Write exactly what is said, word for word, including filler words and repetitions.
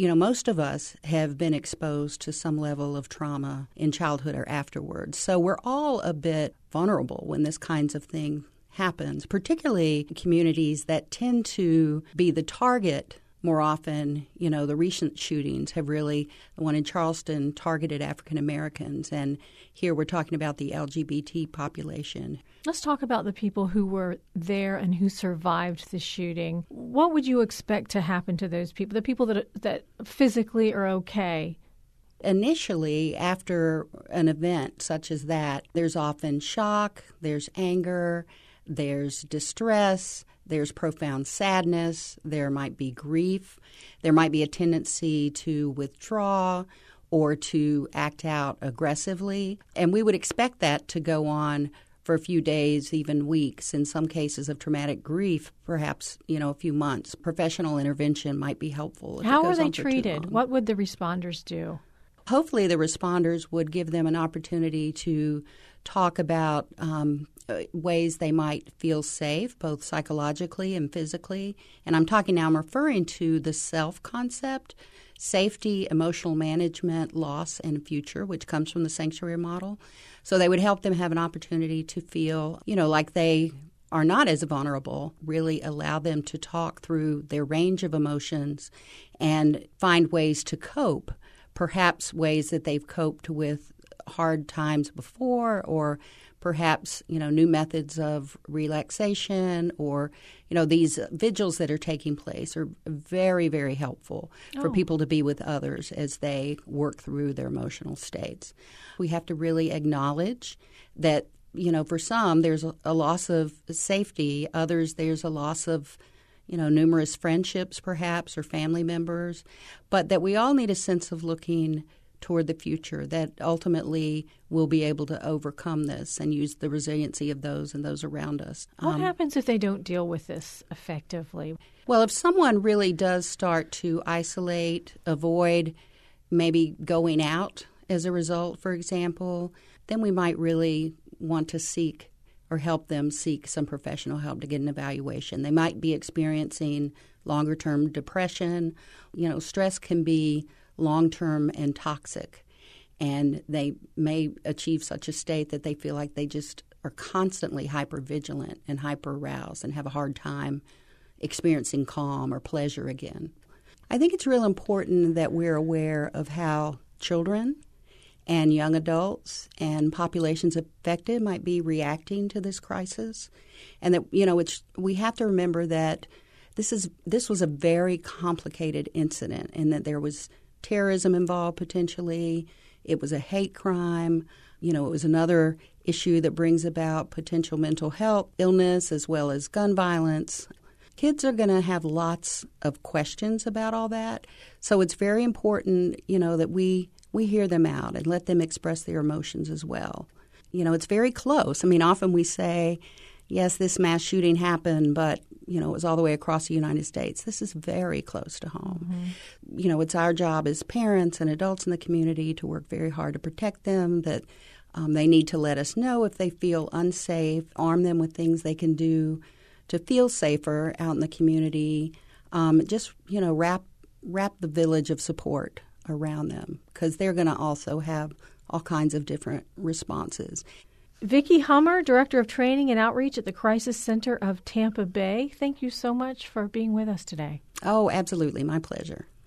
You know, most of us have been exposed to some level of trauma in childhood or afterwards. So we're all a bit vulnerable when this kinds of thing happens, particularly communities that tend to be the target more often. You know, the recent shootings have really, the one in Charleston targeted African Americans, and here we're talking about the L G B T population. Let's talk about the people who were there and who survived the shooting. What would you expect to happen to those people, the people that that physically are okay? Initially, after an event such as that, there's often shock, there's anger, there's distress, there's profound sadness, there might be grief, there might be a tendency to withdraw or to act out aggressively. And we would expect that to go on for a few days, even weeks, in some cases of traumatic grief, perhaps, you know, a few months. Professional intervention might be helpful. How are they treated? What would the responders do? Hopefully the responders would give them an opportunity to talk about um, ways they might feel safe, both psychologically and physically. And I'm talking now, I'm referring to the self concept, safety, emotional management, loss, and future, which comes from the sanctuary model. So they would help them have an opportunity to feel, you know, like they are not as vulnerable, really allow them to talk through their range of emotions and find ways to cope, perhaps ways that they've coped with hard times before, or perhaps, you know, new methods of relaxation, or, you know, these vigils that are taking place are very, very helpful oh. for people to be with others as they work through their emotional states. We have to really acknowledge that, you know, for some there's a, a loss of safety, others there's a loss of, you know, numerous friendships perhaps or family members, but that we all need a sense of looking toward the future, that ultimately we'll be able to overcome this and use the resiliency of those and those around us. What um, happens if they don't deal with this effectively? Well, if someone really does start to isolate, avoid maybe going out as a result, for example, then we might really want to seek or help them seek some professional help to get an evaluation. They might be experiencing longer-term depression. You know, stress can be long-term and toxic, and they may achieve such a state that they feel like they just are constantly hyper-vigilant and hyper-aroused and have a hard time experiencing calm or pleasure again. I think it's real important that we're aware of how children and young adults and populations affected might be reacting to this crisis, and that, you know, it's, we have to remember that this is this was a very complicated incident, and that there was terrorism involved potentially. It was a hate crime. You know, it was another issue that brings about potential mental health illness as well as gun violence. Kids are going to have lots of questions about all that. So it's very important, you know, that we, we hear them out and let them express their emotions as well. You know, it's very close. I mean, often we say, yes, this mass shooting happened, but, you know, it was all the way across the United States. This is very close to home. Mm-hmm. You know, it's our job as parents and adults in the community to work very hard to protect them, that um, they need to let us know if they feel unsafe, arm them with things they can do to feel safer out in the community. Um, just, you know, wrap, wrap the village of support around them, because they're going to also have all kinds of different responses. Vicki Hummer, Director of Training and Outreach at the Crisis Center of Tampa Bay, thank you so much for being with us today. Oh, absolutely. My pleasure.